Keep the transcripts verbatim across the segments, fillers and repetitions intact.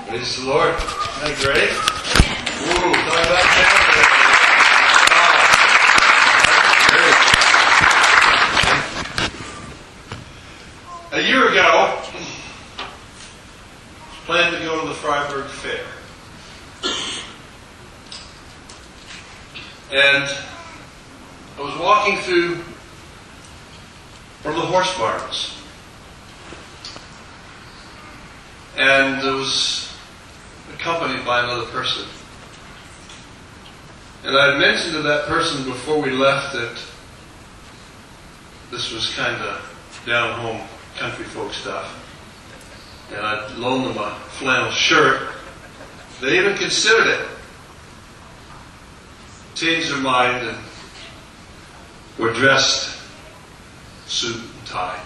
Praise the Lord. Isn't that great? Ooh, talk about that. Wow. A year ago, I planned to go to the Freiburg Fair. And I was walking through one of the horse barns. And I was accompanied by another person. And I had mentioned to that person before we left that this was kind of down-home country folk stuff. And I'd loaned them a flannel shirt. They even considered it. Changed their mind and were dressed suit and tie.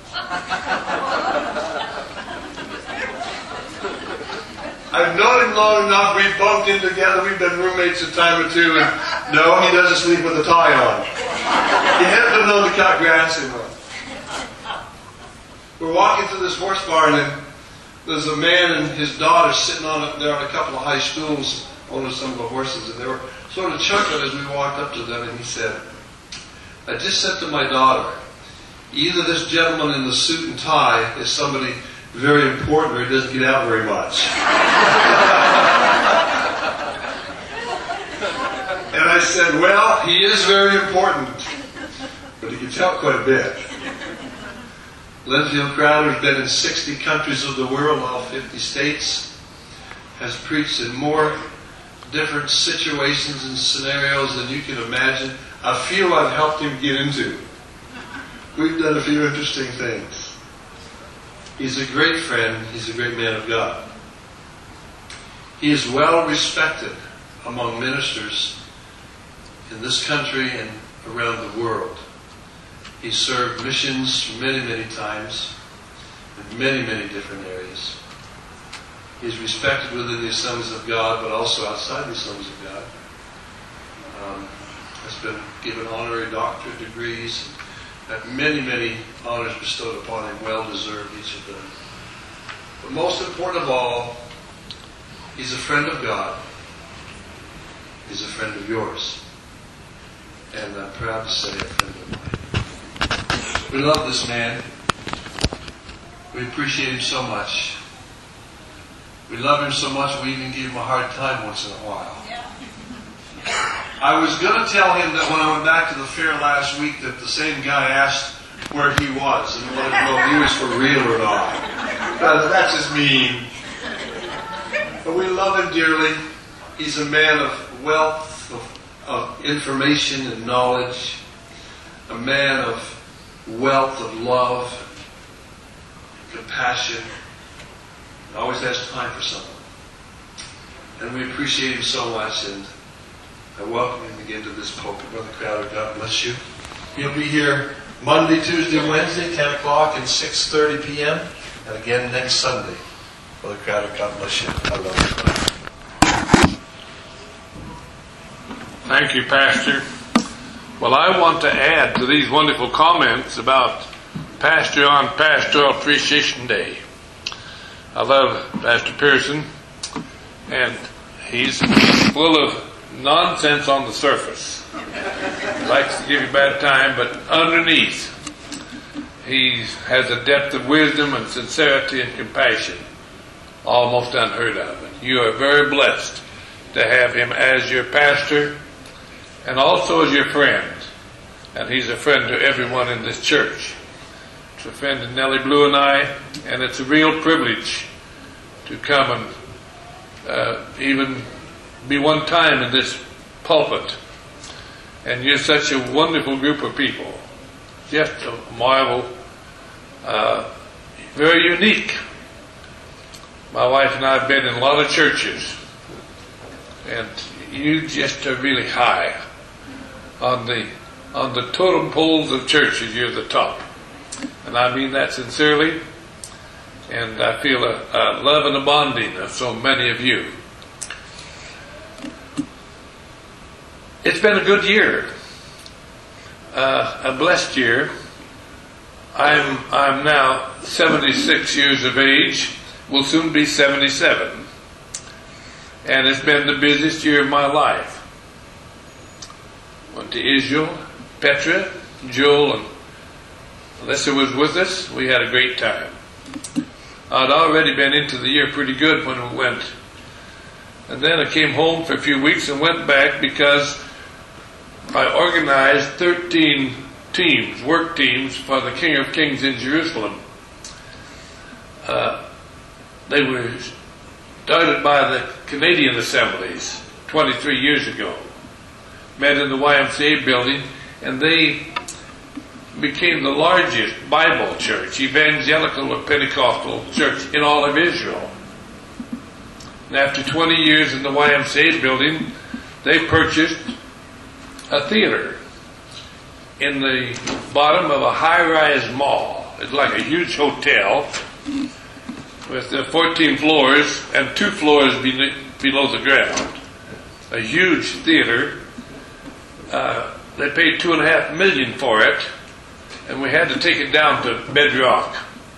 I've known him long enough. We've bumped in together. We've been roommates a time or two. And no, he doesn't sleep with a tie on. He hasn't been known to cut grass in one. We're walking through this horse barn, and there's a man and his daughter sitting on it there on a couple of high stools owning some of the horses, and they were sort of chuckling as we walked up to them, and he said, I just said to my daughter, either this gentleman in the suit and tie is somebody very important or he doesn't get out very much. And I said, well, he is very important, but he can tell quite a bit. Linfield Crowder has been in sixty countries of the world, all fifty states, has preached in more different situations and scenarios than you can imagine. A few I've helped him get into. We've done a few interesting things. He's a great friend. He's a great man of God. He is well respected among ministers in this country and around the world. He served missions many, many times in many, many different areas. He's respected within the Assemblies of God, but also outside the Assemblies of God. Um, has been given honorary doctorate degrees, and many, many honors bestowed upon him, well-deserved, each of them. But most important of all, he's a friend of God. He's a friend of yours. And I'm proud to say a friend of mine. We love this man. We appreciate him so much. We love him so much we even give him a hard time once in a while. I was going to tell him that when I went back to the fair last week that the same guy asked where he was and wanted to know if he was for real or not. But that's just mean. But we love him dearly. He's a man of wealth, of, of information and knowledge. A man of wealth of love, compassion. Always has time for someone. And we appreciate him so much, and I welcome him again to this pulpit. Brother Crowder, God bless you. He'll be here Monday, Tuesday, Wednesday, ten o'clock and six thirty p.m. and again next Sunday. Brother Crowder, God bless you. I love you. Thank you, Pastor. Well, I want to add to these wonderful comments about Pastor on Pastoral Appreciation Day. I love Pastor Pearson, and he's full of nonsense on the surface. He likes to give you a bad time, but underneath, he has a depth of wisdom and sincerity and compassion almost unheard of. And you are very blessed to have him as your pastor and also as your friend. And he's a friend to everyone in this church. It's a friend to Nellie Blue and I, and it's a real privilege to come and uh, even be one time in this pulpit. And you're such a wonderful group of people. Just a marvel. Uh, very unique. My wife and I have been in a lot of churches, and you just are really high on the on the totem poles of churches. You're the top, and I mean that sincerely. And I feel a, a love and a bonding of so many of you. It's been a good year, uh, a blessed year. I'm I'm now seventy-six years of age. Will soon be seventy-seven. and it's been the busiest year of my life. Went to Israel, Petra, Joel, and Alyssa was with us. We had a great time. I'd already been into the year pretty good when we went. And then I came home for a few weeks and went back because I organized thirteen teams, work teams, for the King of Kings in Jerusalem. Uh, they were started by the Canadian Assemblies twenty-three years ago. Met in the Y M C A building, and they became the largest Bible church, evangelical or Pentecostal church in all of Israel. And after twenty years in the Y M C A building, they purchased a theater in the bottom of a high-rise mall. It's like a huge hotel with uh, fourteen floors and two floors be- below the ground. A huge theater. Uh, they paid two and a half million for it, and we had to take it down to bedrock.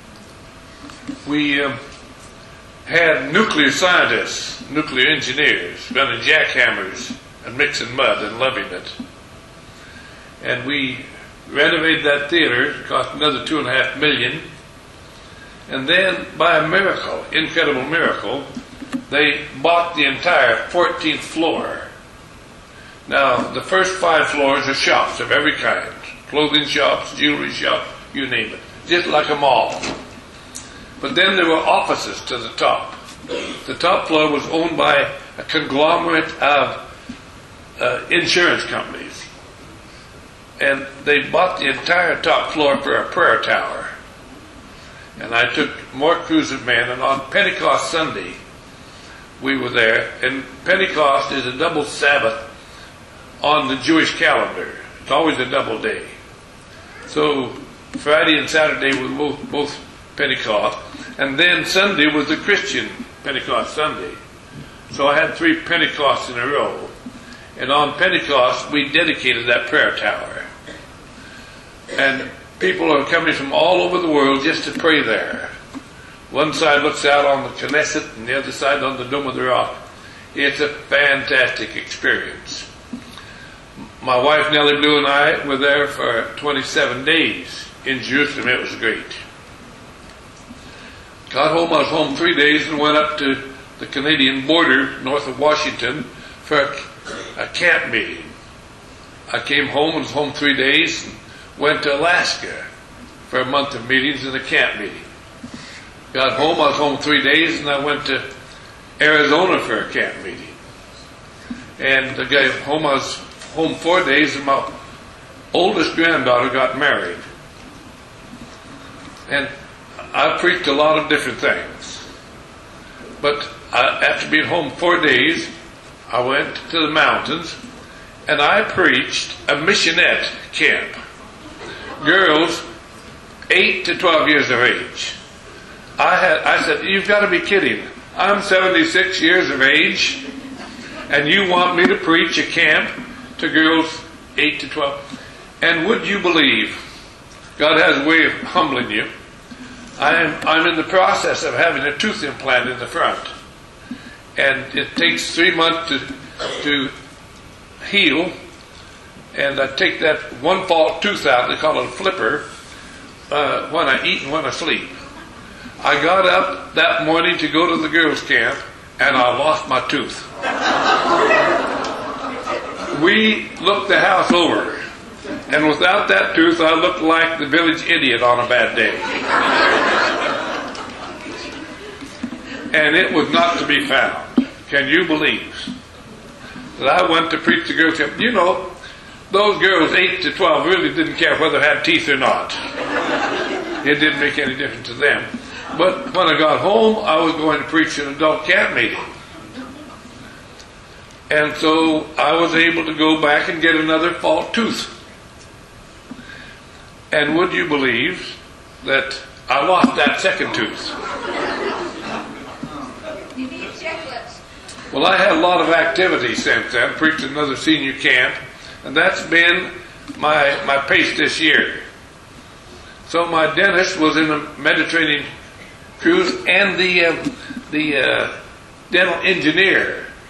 We um, had nuclear scientists, nuclear engineers, running jackhammers and mixing mud and loving it. And we renovated that theater. It cost another two and a half million. And then, by a miracle, incredible miracle, they bought the entire fourteenth floor. Now, the first five floors are shops of every kind. Clothing shops, jewelry shops, you name it. Just like a mall. But then there were offices to the top. The top floor was owned by a conglomerate of uh, insurance companies. And they bought the entire top floor for a prayer tower. And I took more crews of men, and on Pentecost Sunday, we were there. And Pentecost is a double Sabbath on the Jewish calendar. It's always a double day. So Friday and Saturday were both, both Pentecost, and then Sunday was the Christian Pentecost Sunday. So I had three Pentecosts in a row. And on Pentecost, we dedicated that prayer tower. And people are coming from all over the world just to pray there. One side looks out on the Knesset and the other side on the Dome of the Rock. It's a fantastic experience. My wife Nellie Blue and I were there for twenty-seven days in Jerusalem. It was great. Got home, I was home three days and went up to the Canadian border north of Washington for a, a camp meeting. I came home and was home three days and went to Alaska for a month of meetings and a camp meeting. Got home, I was home three days and I went to Arizona for a camp meeting. And I got home, I was home four days and my oldest granddaughter got married. And I preached a lot of different things. But I, after being home four days, I went to the mountains and I preached a missionette camp. Girls eight to twelve years of age. I had, I said, you've got to be kidding. I'm seventy-six years of age and you want me to preach a camp to girls eight to twelve? And would you believe, God has a way of humbling you. I'm, I'm in the process of having a tooth implant in the front. And it takes three months to, to heal. And I take that one false tooth out, they call it a flipper, uh, when I eat and when I sleep. I got up that morning to go to the girls' camp, and I lost my tooth. We looked the house over, and without that tooth, I looked like the village idiot on a bad day. And it was not to be found. Can you believe that I went to preach the girls' camp? You know, those girls eight to twelve really didn't care whether they had teeth or not. It didn't make any difference to them. But when I got home, I was going to preach an adult camp meeting. And so I was able to go back and get another false tooth. And would you believe that I lost that second tooth? You need checklists. Well, I had a lot of activity since then. Preached another senior camp. And that's been my, my pace this year. So my dentist was in the Mediterranean cruise, and the uh, the uh, dental engineer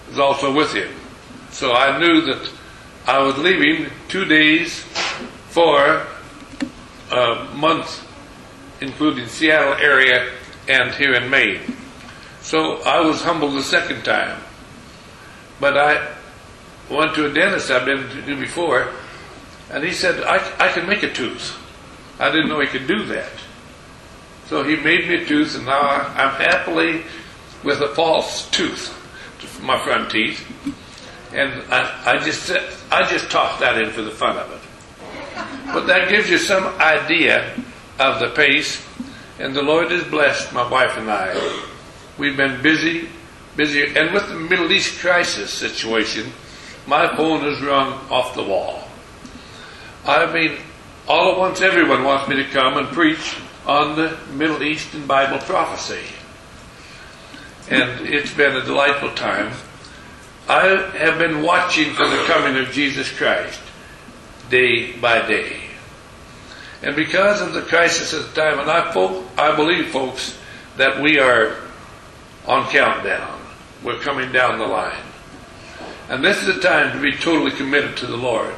was also with him. So I knew that I was leaving two days for a month, including Seattle area and here in Maine. So I was humbled the second time. But I went to a dentist I've been to before, and he said, I, I can make a tooth. I didn't know he could do that. So he made me a tooth, and now I'm happily with a false tooth, my front teeth. And I, I just I just tossed that in for the fun of it. But that gives you some idea of the pace. And the Lord has blessed my wife and I. We've been busy, busy. And with the Middle East crisis situation, my phone has rung off the wall. I mean, all at once everyone wants me to come and preach on the Middle Eastern Bible prophecy. And it's been a delightful time. I have been watching for the coming of Jesus Christ day by day. And because of the crisis at the time, and I, folk, I believe, folks, that we are on countdown. We're coming down the line. And this is the time to be totally committed to the Lord.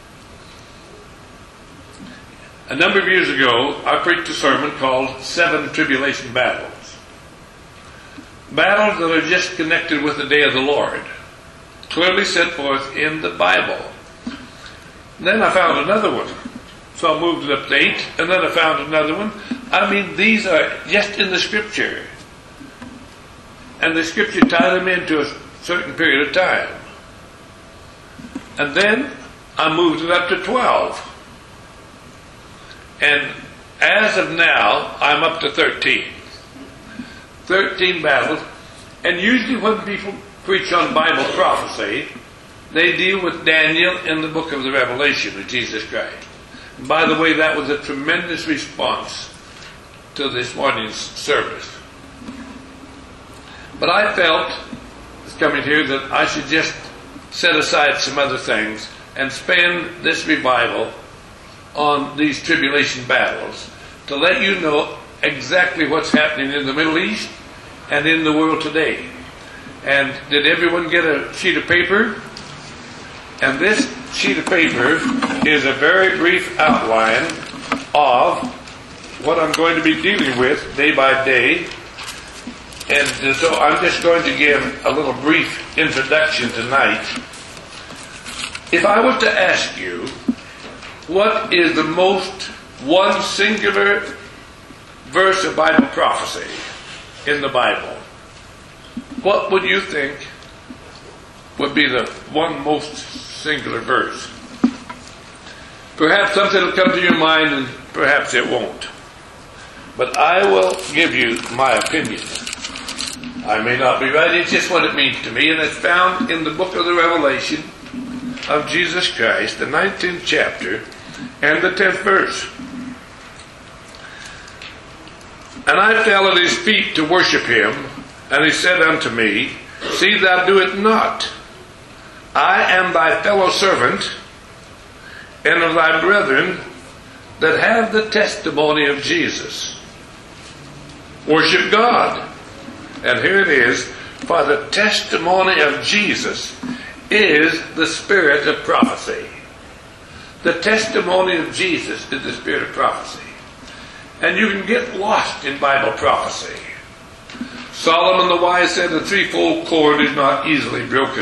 A number of years ago, I preached a sermon called Seven Tribulation Battles. Battles that are just connected with the day of the Lord, clearly set forth in the Bible. And then I found another one. So I moved it up to eight, and then I found another one. I mean, these are just in the Scripture. And the Scripture tied them into a certain period of time. And then I moved it up to twelve. And as of now, I'm up to thirteen. thirteen battles. And usually when people preach on Bible prophecy, they deal with Daniel in the book of the Revelation of Jesus Christ. And by the way, that was a tremendous response to this morning's service. But I felt, coming here, that I should just set aside some other things and spend this revival on these tribulation battles to let you know exactly what's happening in the Middle East and in the world today. And did everyone get a sheet of paper? And this sheet of paper is a very brief outline of what I'm going to be dealing with day by day. And so I'm just going to give a little brief introduction tonight. If I was to ask you, what is the most one singular verse of Bible prophecy in the Bible? What would you think would be the one most singular verse? Perhaps something will come to your mind and perhaps it won't. But I will give you my opinion. I may not be right, it's just what it means to me, and it's found in the book of the Revelation of Jesus Christ, the nineteenth chapter, and the tenth verse. And I fell at his feet to worship him, and he said unto me, See thou do it not. I am thy fellow servant, and of thy brethren that have the testimony of Jesus. Worship God. And here it is, for the testimony of Jesus is the spirit of prophecy. The testimony of Jesus is the spirit of prophecy. And you can get lost in Bible prophecy. Solomon the wise said the threefold cord is not easily broken.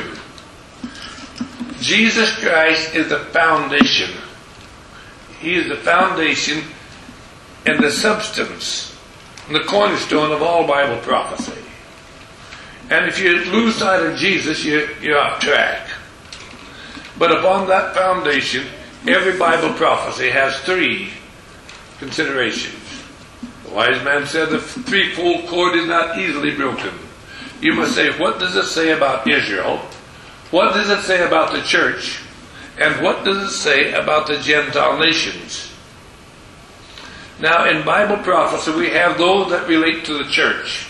Jesus Christ is the foundation. He is the foundation and the substance and the cornerstone of all Bible prophecy. And if you lose sight of Jesus, you're, you're off track. But upon that foundation, every Bible prophecy has three considerations. The wise man said the threefold cord is not easily broken. You must say, what does it say about Israel? What does it say about the church? And what does it say about the Gentile nations? Now, in Bible prophecy, we have those that relate to the church.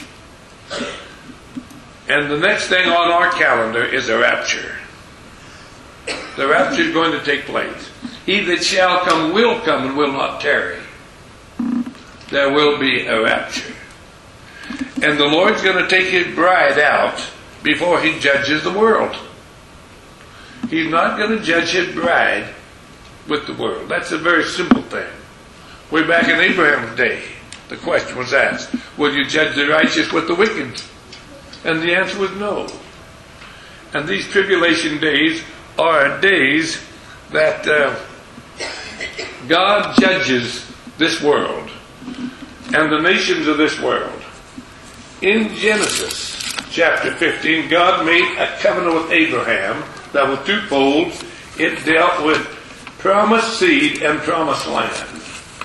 And the next thing on our calendar is the rapture. The rapture is going to take place. He that shall come will come and will not tarry. There will be a rapture. And the Lord's going to take his bride out before he judges the world. He's not going to judge his bride with the world. That's a very simple thing. Way back in Abraham's day, the question was asked, will you judge the righteous with the wicked? And the answer was no. And these tribulation days are days that uh, God judges this world and the nations of this world. In Genesis chapter fifteen, God made a covenant with Abraham that was twofold. It dealt with promised seed and promised land.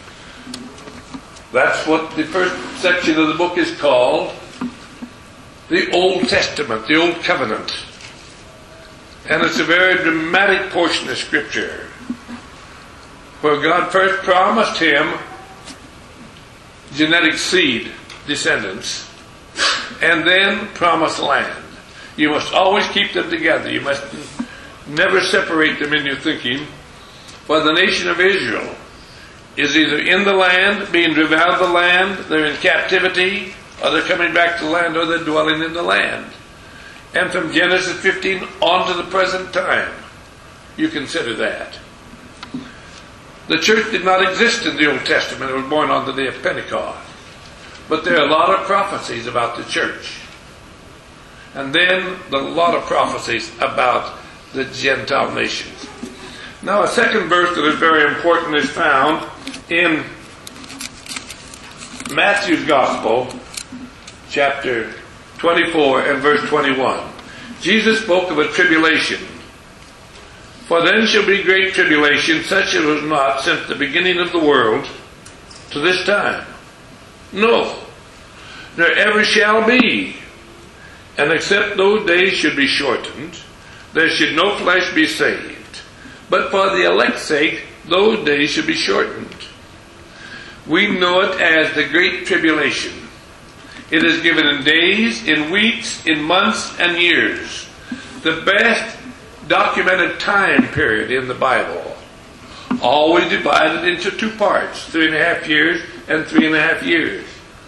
That's what the first section of the book is called, the Old Testament, the Old Covenant. And it's a very dramatic portion of Scripture where God first promised him genetic seed, descendants, and then promised land. You must always keep them together. You must never separate them in your thinking. For the nation of Israel is either in the land, being driven out of the land, they're in captivity, or they're coming back to the land, or they're dwelling in the land. And from Genesis fifteen on to the present time, you consider that. The church did not exist in the Old Testament. It was born on the day of Pentecost. But there are a lot of prophecies about the church. And then a lot of prophecies about the Gentile nations. Now a second verse that is very important is found in Matthew's Gospel, chapter twenty-four and verse twenty-one. Jesus spoke of a tribulation. For then shall be great tribulation, such as was not since the beginning of the world to this time. No, nor ever shall be. And except those days should be shortened, there should no flesh be saved. But for the elect's sake, those days should be shortened. We know it as the Great Tribulation. It is given in days, in weeks, in months, and years. The best documented time period in the Bible. Always divided into two parts, three and a half years and three and a half years.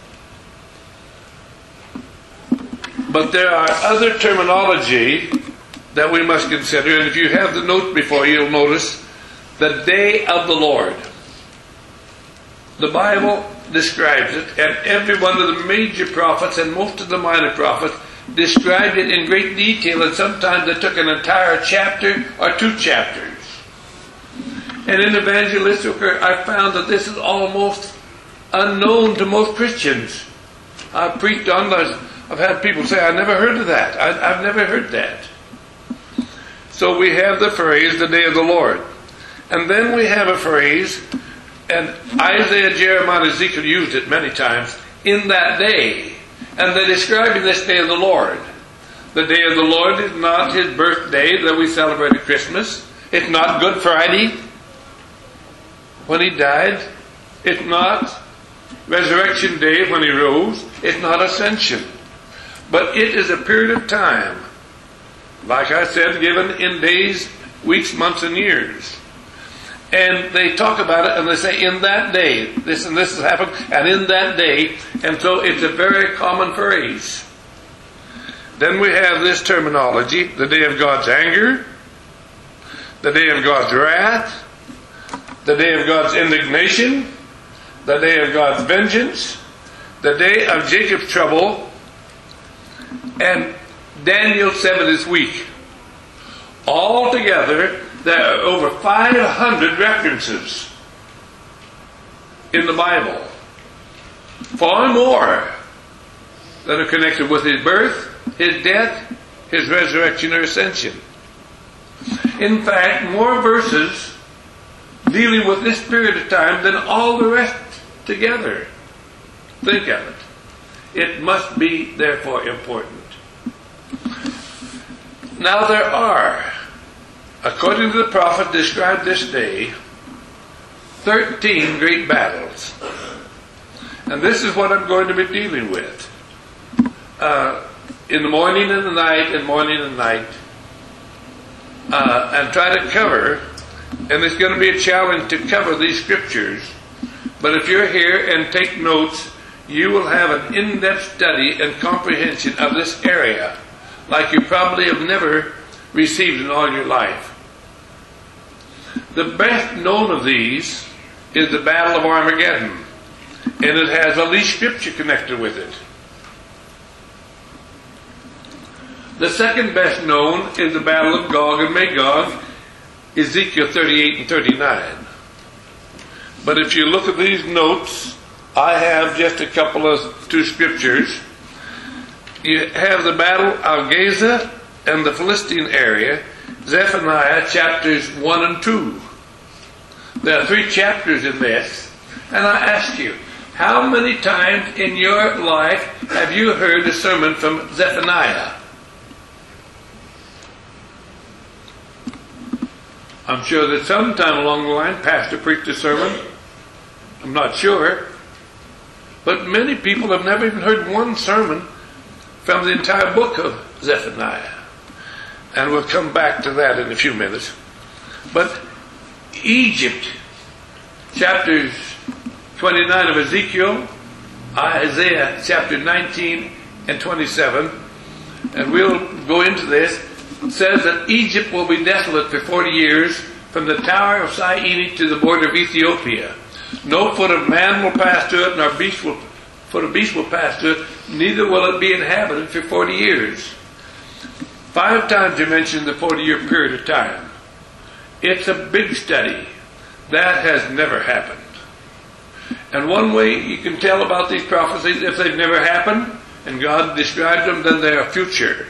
But there are other terminology that we must consider, and if you have the notes before you, you'll notice the day of the Lord. The Bible describes it, and every one of the major prophets and most of the minor prophets described it in great detail, and sometimes they took an entire chapter or two chapters. And in evangelistic work, I found that this is almost unknown to most Christians. I've preached on those. I've had people say, I never heard of that. I, I've never heard that. So we have the phrase, the day of the Lord. And then we have a phrase, and Isaiah, Jeremiah, and Ezekiel used it many times, in that day. And they're describing this day of the Lord. The day of the Lord is not his birthday that we celebrate at Christmas. It's not Good Friday when he died. It's not Resurrection Day when he rose. It's not Ascension. But it is a period of time, like I said, given in days, weeks, months, and years. And they talk about it and they say, in that day, this and this has happened, and in that day. And so it's a very common phrase. Then we have this terminology, the day of God's anger, the day of God's wrath, the day of God's indignation, the day of God's vengeance, the day of Jacob's trouble, and Daniel's seventieth week. Altogether, there are over five hundred references in the Bible. Far more that are connected with his birth, his death, his resurrection or ascension. In fact, more verses dealing with this period of time than all the rest together. Think of it. It must be, therefore, important. Now there are, according to the prophet described this day, thirteen great battles. And this is what I'm going to be dealing with. Uh, in the morning and the night, and morning and night. Uh, and try to cover, and it's going to be a challenge to cover these scriptures. But if you're here and take notes, you will have an in-depth study and comprehension of this area like you probably have never received in all your life. The best known of these is the Battle of Armageddon, and it has a least scripture connected with it. The second best known is the Battle of Gog and Magog, Ezekiel thirty-eight and thirty-nine. But if you look at these notes, I have just a couple of two scriptures. You have the Battle of Gaza and the Philistine area, Zephaniah chapters one and two. There are three chapters in this, and I ask you, how many times in your life have you heard a sermon from Zephaniah? I'm sure that sometime along the line, pastor preached a sermon. I'm not sure. But many people have never even heard one sermon from the entire book of Zephaniah. And we'll come back to that in a few minutes. But Egypt, chapters twenty-nine of Ezekiel, Isaiah chapter nineteen and twenty-seven, and we'll go into this, says that Egypt will be desolate for forty years from the tower of Syene to the border of Ethiopia. No foot of man will pass to it, nor beast will, foot of beast will pass to it, neither will it be inhabited for forty years. Five times you mentioned the forty-year period of time. It's a big study. That has never happened. And one way you can tell about these prophecies, if they've never happened, and God describes them, then they are future.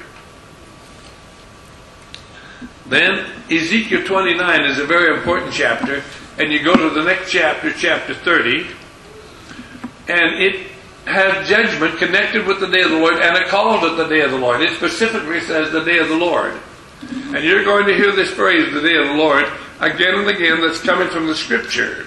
Then Ezekiel twenty-nine is a very important chapter, and you go to the next chapter, chapter thirty, and it has judgment connected with the day of the Lord, and it calls it the day of the Lord. It specifically says the day of the Lord. And you're going to hear this phrase, the day of the Lord, again and again, that's coming from the scripture.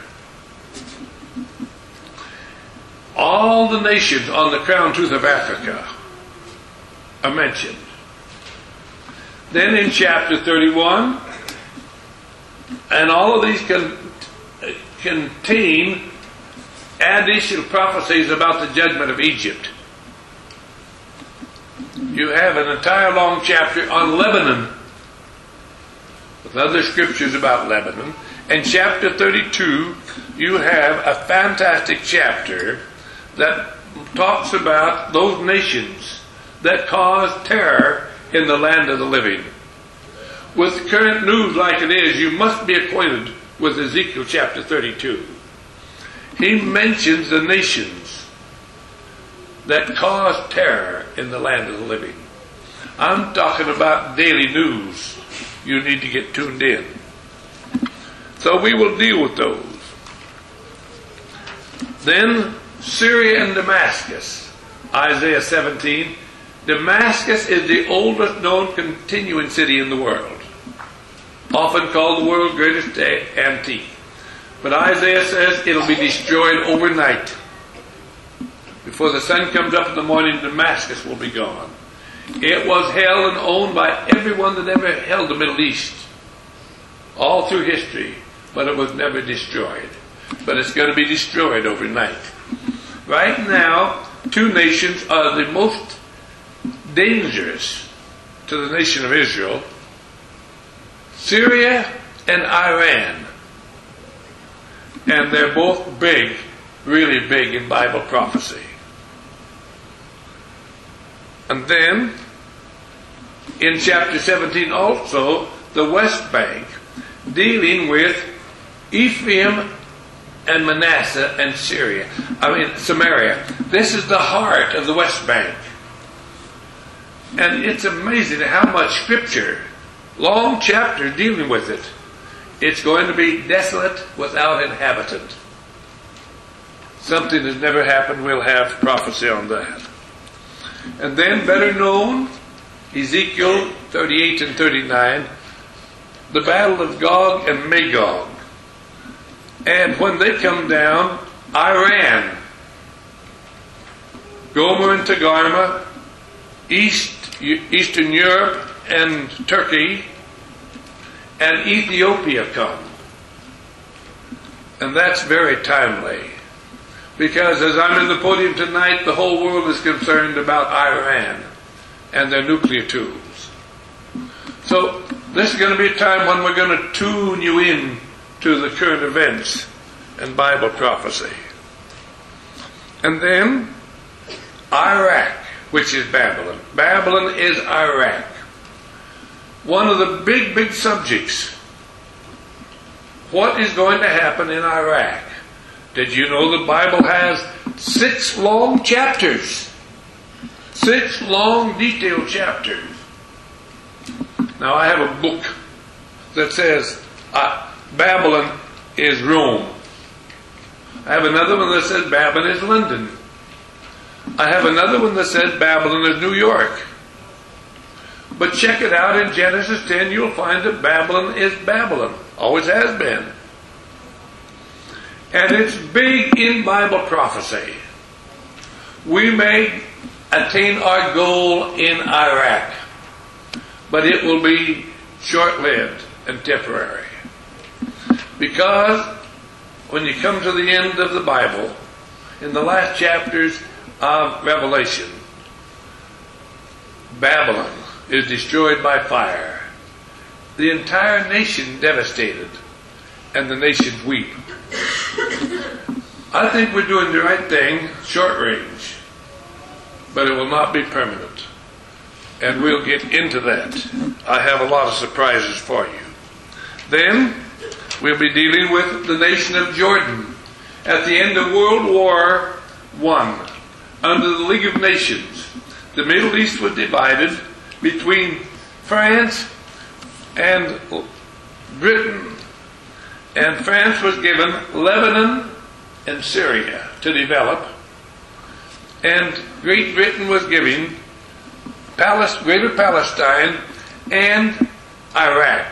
All the nations on the crown tooth of Africa are mentioned. Then in chapter thirty-one, and all of these can, contain additional prophecies about the judgment of Egypt. You have an entire long chapter on Lebanon, with other scriptures about Lebanon. And chapter thirty-two, you have a fantastic chapter that talks about those nations that cause terror in the land of the living. With current news like it is, you must be acquainted with Ezekiel chapter thirty-two. He mentions the nations that cause terror in the land of the living. I'm talking about daily news. You need to get tuned in. So we will deal with those. Then Syria and Damascus, Isaiah seventeen. Damascus is the oldest known continuing city in the world, often called the world's greatest antique. But Isaiah says it'll be destroyed overnight. Before the sun comes up in the morning, Damascus will be gone. It was held and owned by everyone that ever held the Middle East, all through history, but it was never destroyed. But it's going to be destroyed overnight. Right now, two nations are the most dangerous to the nation of Israel: Syria and Iran. And they're both big, really big in Bible prophecy. And then, in chapter seventeen also, the West Bank, dealing with Ephraim and Manasseh and Syria. I mean, Samaria. This is the heart of the West Bank. And it's amazing how much scripture, long chapter dealing with it. It's going to be desolate without inhabitant. Something that's never happened. We'll have prophecy on that. And then, better known, Ezekiel thirty-eight and thirty-nine, the battle of Gog and Magog. And when they come down, Iran, Gomer and Togarmah, East, Eastern Europe and Turkey, and Ethiopia come. And that's very timely. Because as I'm in the podium tonight, the whole world is concerned about Iran and their nuclear tools. So this is going to be a time when we're going to tune you in to the current events and Bible prophecy. And then Iraq, which is Babylon. Babylon is Iraq. One of the big, big subjects. What is going to happen in Iraq? Did you know the Bible has six long chapters? Six long, detailed chapters. Now I have a book that says uh, Babylon is Rome. I have another one that says Babylon is London. I have another one that says Babylon is New York. But check it out in Genesis ten, you'll find that Babylon is Babylon. Always has been. And it's big in Bible prophecy. We may attain our goal in Iraq, but it will be short-lived and temporary. Because when you come to the end of the Bible, in the last chapters of Revelation, Babylon is destroyed by fire. The entire nation devastated, and the nations weep. I think we're doing the right thing, short range, but it will not be permanent. And we'll get into that. I have a lot of surprises for you. Then, we'll be dealing with the nation of Jordan. At the end of World War One, under the League of Nations, the Middle East was divided between France and Britain. And France was given Lebanon and Syria to develop. And Great Britain was giving Palest- Greater Palestine and Iraq.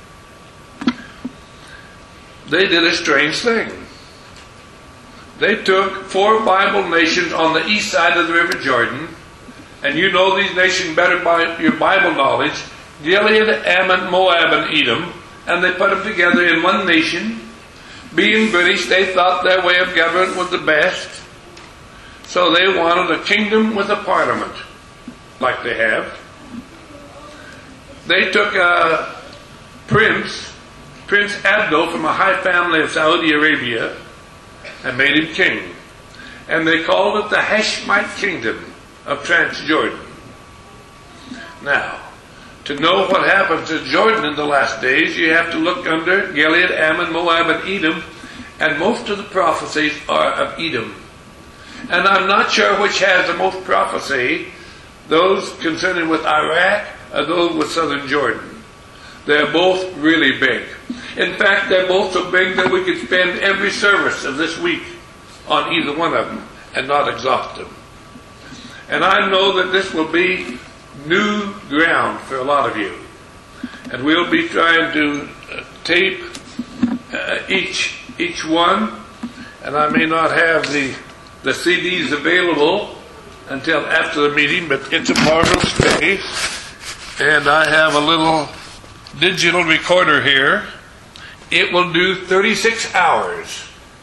They did a strange thing. They took four Bible nations on the east side of the River Jordan, and you know these nations better by your Bible knowledge, Gilead, Ammon, Moab, and Edom, and they put them together in one nation. Being British, they thought their way of government was the best, so they wanted a kingdom with a parliament, like they have. They took a prince, Prince Abdul, from a high family of Saudi Arabia, and made him king. And they called it the Hashemite Kingdom of Transjordan. Now, to know what happened to Jordan in the last days, you have to look under Gilead, Ammon, Moab, and Edom, and most of the prophecies are of Edom. And I'm not sure which has the most prophecy, those concerning with Iraq or those with southern Jordan. They're both really big. In fact, they're both so big that we could spend every service of this week on either one of them and not exhaust them. And I know that this will be new ground for a lot of you. And we'll be trying to uh, tape uh, each each one. And I may not have the, the C Ds available until after the meeting, but it's a marvelous day. And I have a little digital recorder here. It will do thirty-six hours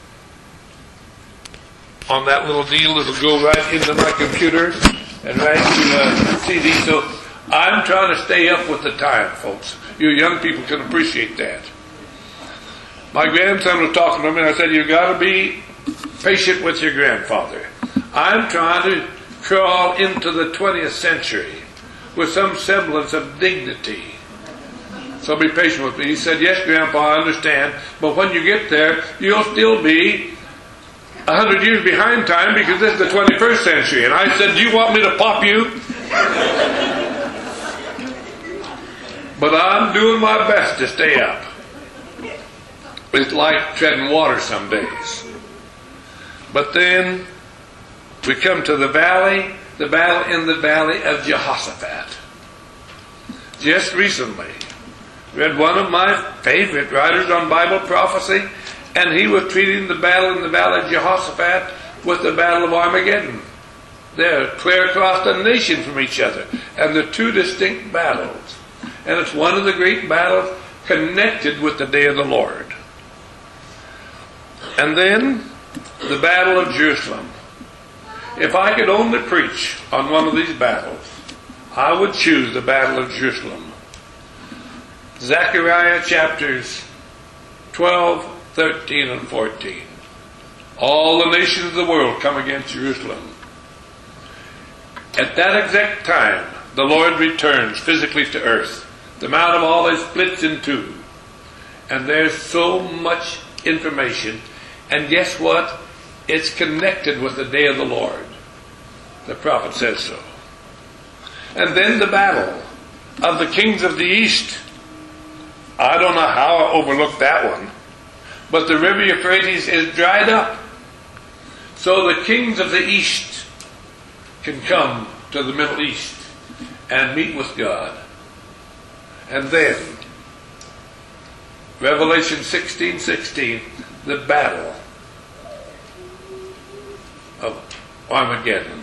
on that little deal. It'll go right into my computer and right to a C D. So I'm trying to stay up with the time, folks. You young people can appreciate that. My grandson was talking to me, and I said, you've got to be patient with your grandfather. I'm trying to crawl into the twentieth century with some semblance of dignity. So be patient with me. He said, yes, Grandpa, I understand. But when you get there, you'll still be a hundred years behind time because this is the twenty-first century. And I said, do you want me to pop you? But I'm doing my best to stay up. It's like treading water some days. But then we come to the valley, the battle in the valley of Jehoshaphat. Just recently, read one of my favorite writers on Bible prophecy, and he was treating the battle in the valley of Jehoshaphat with the battle of Armageddon. They're clear across the nation from each other, and they're two distinct battles. And it's one of the great battles connected with the day of the Lord. And then the battle of Jerusalem. If I could only preach on one of these battles, I would choose the Battle of Jerusalem. Zechariah chapters twelve, thirteen, and fourteen. All the nations of the world come against Jerusalem. At that exact time, the Lord returns physically to earth. The Mount of Olives splits in two. And there's so much information. And guess what? It's connected with the day of the Lord. The prophet says so. And then the battle of the kings of the east. I don't know how I overlooked that one. But the river Euphrates is dried up. So the kings of the east can come to the Middle East and meet with God. And then, Revelation sixteen sixteen, the battle of Armageddon.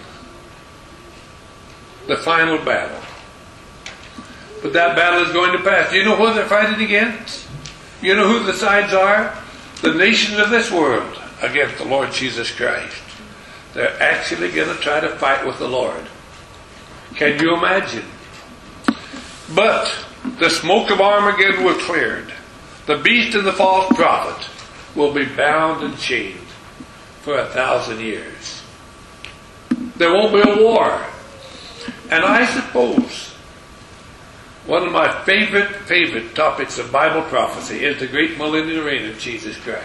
The final battle. But that battle is going to pass. Do you know who they're fighting against? You know who the sides are? The nations of this world against the Lord Jesus Christ. They're actually going to try to fight with the Lord. Can you imagine? But the smoke of Armageddon was cleared. The beast and the false prophet will be bound and chained for a thousand years. There won't be a war. And I suppose one of my favorite, favorite topics of Bible prophecy is the great millennial reign of Jesus Christ.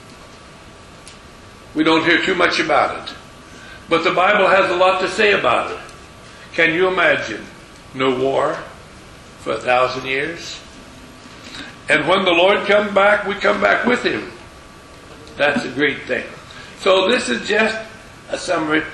We don't hear too much about it. But the Bible has a lot to say about it. Can you imagine no war for a thousand years? And when the Lord comes back, we come back with Him. That's a great thing. So this is just a summary.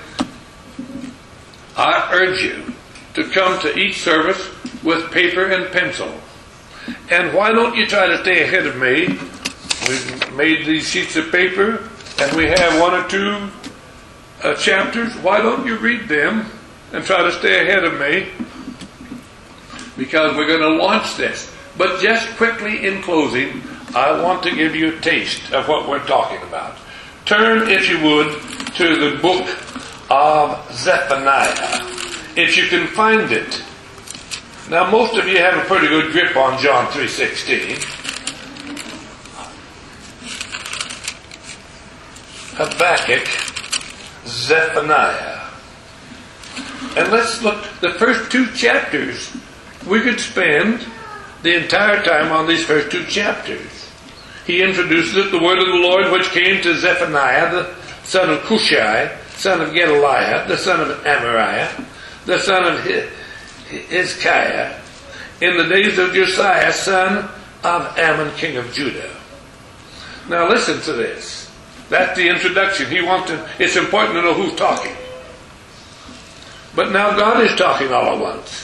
I urge you to come to each service with paper and pencil. And why don't you try to stay ahead of me? We've made these sheets of paper and we have one or two uh, chapters. Why don't you read them and try to stay ahead of me? Because we're going to launch this. But just quickly in closing, I want to give you a taste of what we're talking about. Turn, if you would, to the book of Zephaniah, if you can find it. Now, most of you have a pretty good grip on John three sixteen. Habakkuk, Zephaniah. And let's look, the first two chapters, we could spend the entire time on these first two chapters. He introduces it, the word of the Lord which came to Zephaniah, the son of Cushai, son of Gedaliah, the son of Amariah, the son of Hezekiah, in the days of Josiah, son of Ammon, king of Judah. Now listen to this. That's the introduction. He wants to, it's important to know who's talking. But now God is talking all at once.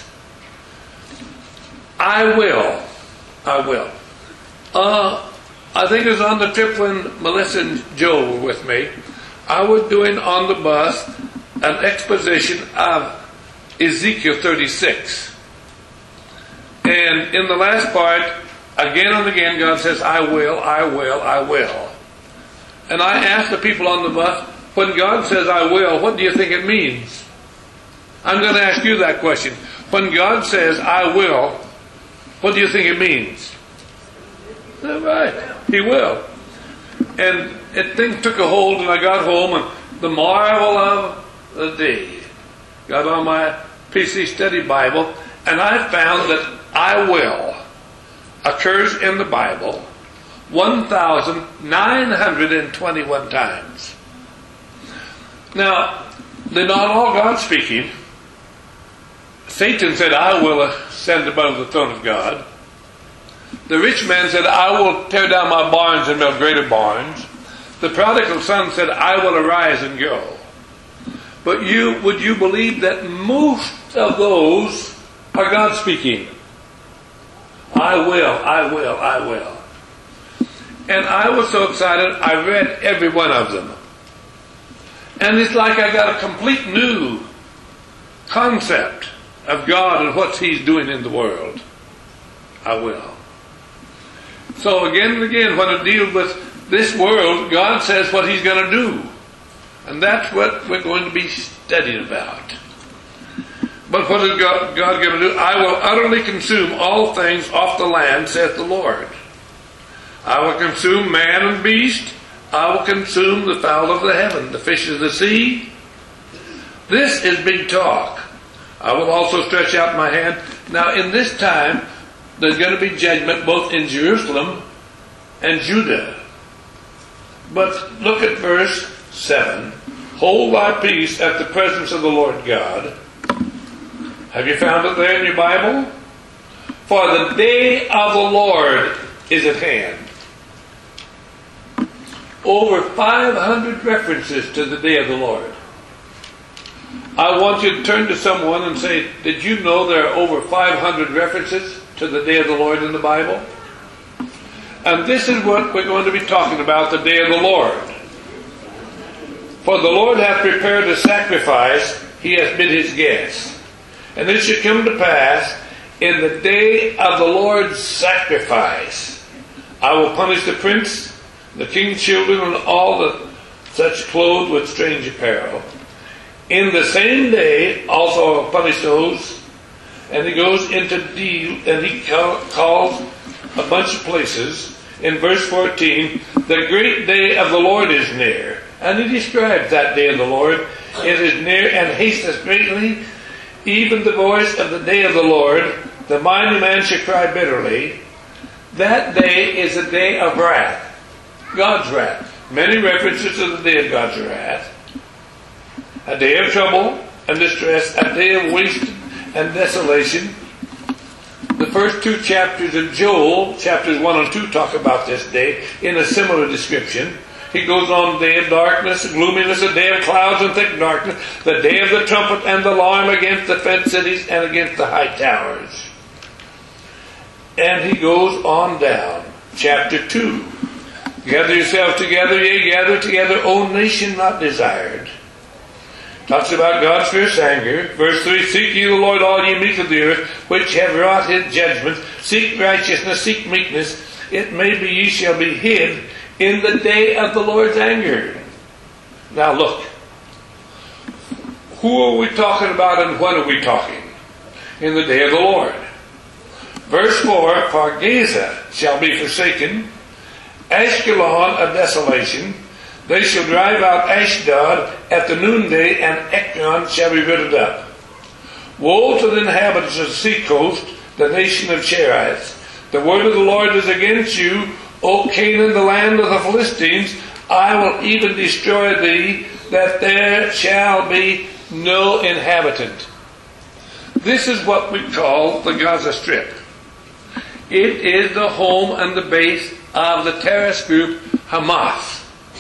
I will. I will. Uh, I think it was on the trip when Melissa and Joe were with me. I was doing on the bus an exposition of Ezekiel thirty-six. And in the last part, again and again, God says, I will, I will, I will. And I asked the people on the bus, when God says I will, what do you think it means? I'm going to ask you that question. When God says I will, what do you think it means? That's right. He will. And it thing took a hold, and I got home, and the marvel of the day. Got on my P C Study Bible, and I found that I will occurs in the Bible one thousand nine hundred twenty-one times. Now, they're not all God speaking. Satan said, I will ascend above the throne of God. The rich man said, I will tear down my barns and build greater barns. The prodigal son said, I will arise and go. But you, would you believe that most of those are God speaking? I will, I will, I will. And I was so excited, I read every one of them. And it's like I got a complete new concept of God and what He's doing in the world. I will. So again and again, when it deals with this world, God says what He's going to do. And that's what we're going to be studying about. But what is God, God going to do? I will utterly consume all things off the land, saith the Lord. I will consume man and beast. I will consume the fowl of the heaven, the fish of the sea. This is big talk. I will also stretch out my hand. Now in this time, there's going to be judgment both in Jerusalem and Judah. But look at verse seven. Hold thy peace at the presence of the Lord God. Have you found it there in your Bible? For the day of the Lord is at hand. Over five hundred references to the day of the Lord. I want you to turn to someone and say, did you know there are over five hundred references to the day of the Lord in the Bible? And this is what we're going to be talking about, the day of the Lord. For the Lord hath prepared a sacrifice, he hath bid his guests. And it shall come to pass, in the day of the Lord's sacrifice, I will punish the prince, the king's children, and all the such clothed with strange apparel. In the same day also I will punish those. And he goes into deal, and he call, calls a bunch of places. In verse fourteen, the great day of the Lord is near. And he describes that day of the Lord. It is near and hasteth greatly, even the voice of the day of the Lord. The mighty man shall cry bitterly. That day is a day of wrath. God's wrath. Many references to the day of God's wrath. A day of trouble and distress. A day of waste and desolation. The first two chapters of Joel, chapters one and two, talk about this day in a similar description. He goes on, day of darkness, gloominess, a day of clouds and thick darkness, the day of the trumpet and the alarm against the fenced cities and against the high towers. And he goes on down, chapter two. Gather yourselves together, yea, gather together, O nation not desired. Talks about God's fierce anger. Verse three, seek ye the Lord, all ye meek of the earth, which have wrought his judgments. Seek righteousness, seek meekness. It may be ye shall be hid in the day of the Lord's anger. Now look. Who are we talking about and when are we talking? In the day of the Lord. Verse four, for Gaza shall be forsaken, Ashkelon a desolation. They shall drive out Ashdod at the noonday, and Ekron shall be rooted up. Woe to the inhabitants of the sea coast, the nation of Cheretz. The word of the Lord is against you, O Canaan, the land of the Philistines. I will even destroy thee, that there shall be no inhabitant. This is what we call the Gaza Strip. It is the home and the base of the terrorist group Hamas.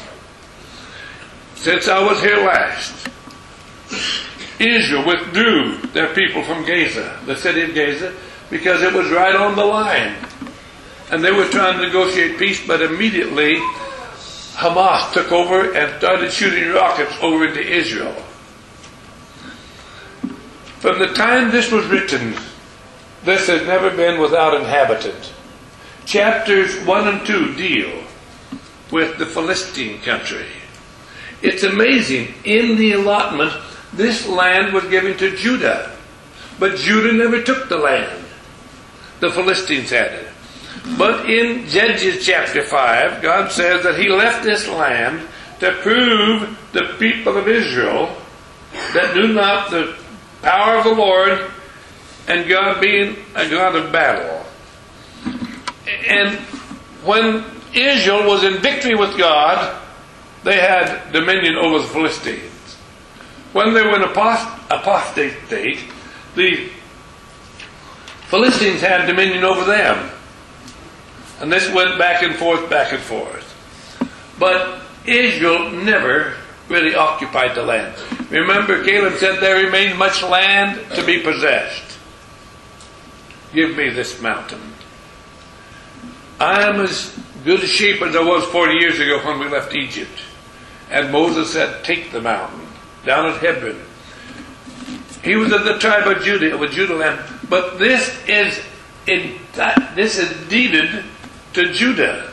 Since I was here last, Israel withdrew their people from Gaza, the city of Gaza, because it was right on the line. And they were trying to negotiate peace, but immediately Hamas took over and started shooting rockets over into Israel. From the time this was written, this has never been without inhabitant. Chapters one and two deal with the Philistine country. It's amazing. In the allotment, this land was given to Judah. But Judah never took the land. The Philistines had it. But in Judges chapter five, God says that he left this land to prove the people of Israel that knew not the power of the Lord and God being a God of battle. And when Israel was in victory with God, they had dominion over the Philistines. When they were in apost- apostate state, the Philistines had dominion over them. And this went back and forth, back and forth. But Israel never really occupied the land. Remember, Caleb said there remained much land to be possessed. Give me this mountain. I am as good a sheep as I was forty years ago when we left Egypt. And Moses said, take the mountain down at Hebron. He was of the tribe of Judah, of a Judah land. But this is in this is deeded to Judah.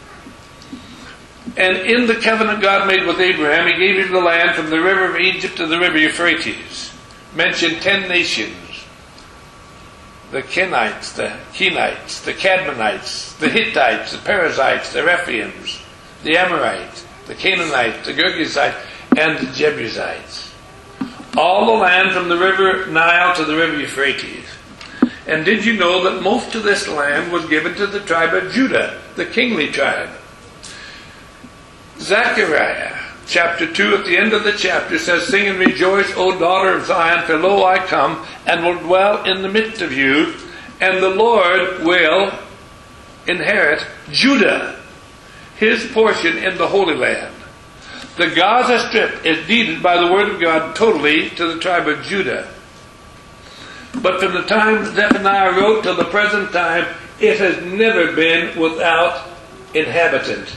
And in the covenant God made with Abraham, he gave him the land from the river of Egypt to the river Euphrates. mention ten nations. The Kenites, the Kenites, the Cadmonites, the Hittites, the Perizzites, the Rephaims, the Amorites, the Canaanites, the Girgashites, and the Jebusites. All the land from the river Nile to the river Euphrates. And did you know that most of this land was given to the tribe of Judah, the kingly tribe? Zechariah chapter two, at the end of the chapter, says, "Sing and rejoice, O daughter of Zion, for lo, I come, and will dwell in the midst of you, and the Lord will inherit Judah, his portion in the Holy Land." The Gaza Strip is deeded by the word of God totally to the tribe of Judah. But from the time Zephaniah wrote till the present time, it has never been without inhabitant.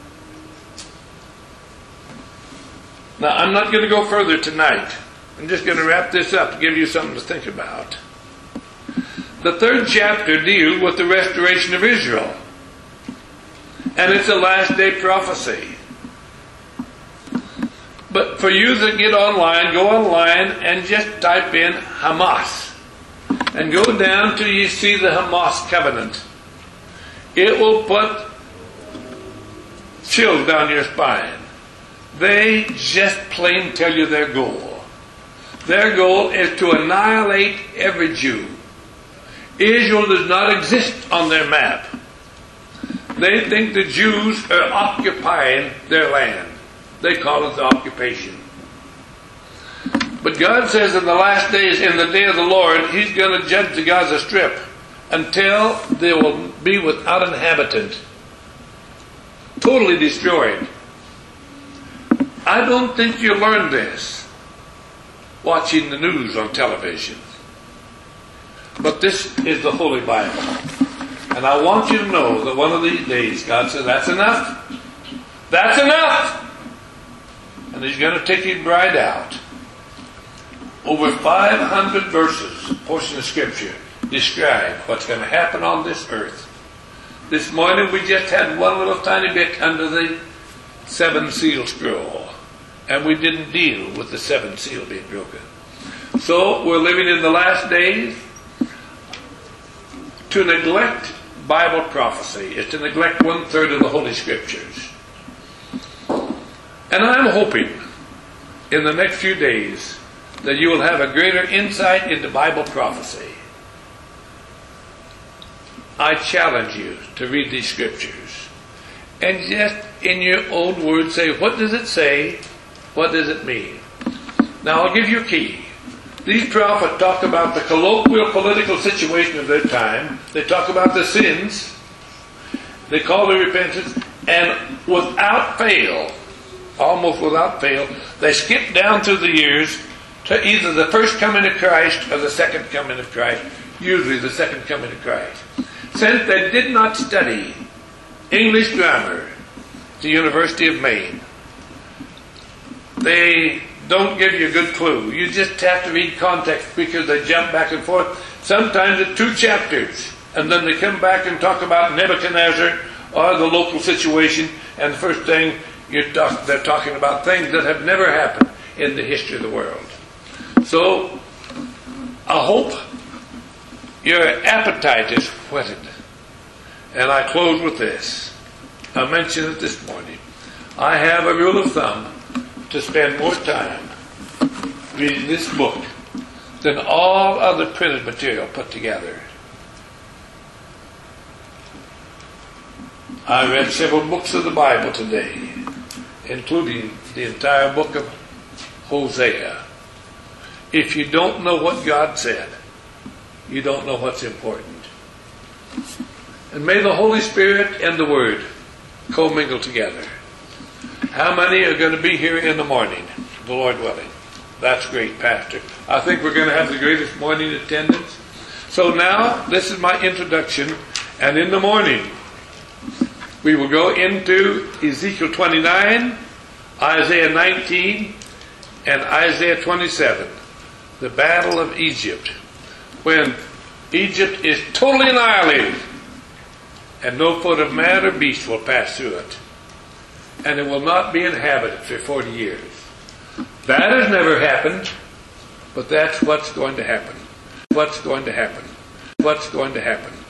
Now, I'm not going to go further tonight. I'm just going to wrap this up to give you something to think about. The third chapter deals with the restoration of Israel. And it's a last day prophecy. But for you that get online, go online and just type in Hamas. And go down till you see the Hamas covenant. It will put chills down your spine. They just plain tell you their goal. Their goal is to annihilate every Jew. Israel does not exist on their map. They think the Jews are occupying their land. They call it the occupation. But God says in the last days, in the day of the Lord, He's going to judge the Gaza Strip until they will be without inhabitant. Totally destroyed. I don't think you learn this watching the news on television. But this is the Holy Bible. And I want you to know that one of these days God says, that's enough. That's enough. And He's going to take His bride out. Over five hundred verses, a portion of Scripture, describe what's going to happen on this earth. This morning we just had one little tiny bit under the seven seal scroll. And we didn't deal with the seventh seal being broken. So we're living in the last days. To neglect Bible prophecy is to neglect one third of the Holy Scriptures. And I'm hoping in the next few days that you will have a greater insight into Bible prophecy. I challenge you to read these Scriptures and just in your own words say, what does it say? What does it mean? Now I'll give you a key. These prophets talk about the colloquial political situation of their time. They talk about the sins. They call the repentance. And without fail, almost without fail, they skip down through the years to either the first coming of Christ or the second coming of Christ. Usually the second coming of Christ. Since they did not study English grammar at the University of Maine, they don't give you a good clue. You just have to read context because they jump back and forth. Sometimes it's two chapters. And then they come back and talk about Nebuchadnezzar or the local situation. And the first thing you're talk, they're talking about things that have never happened in the history of the world. So, I hope your appetite is whetted. And I close with this. I mentioned it this morning. I have a rule of thumb to spend more time reading this book than all other printed material put together. I read several books of the Bible today, including the entire book of Hosea. If you don't know what God said, you don't know what's important. And may the Holy Spirit and the Word commingle together. How many are going to be here in the morning, the Lord willing? That's great, Pastor. I think we're going to have the greatest morning attendance. So now, this is my introduction. And in the morning, we will go into Ezekiel twenty-nine, Isaiah nineteen, and Isaiah twenty-seven. The battle of Egypt. When Egypt is totally annihilated, and no foot of man or beast will pass through it. And it will not be inhabited for forty years. That has never happened. But that's what's going to happen. What's going to happen. What's going to happen.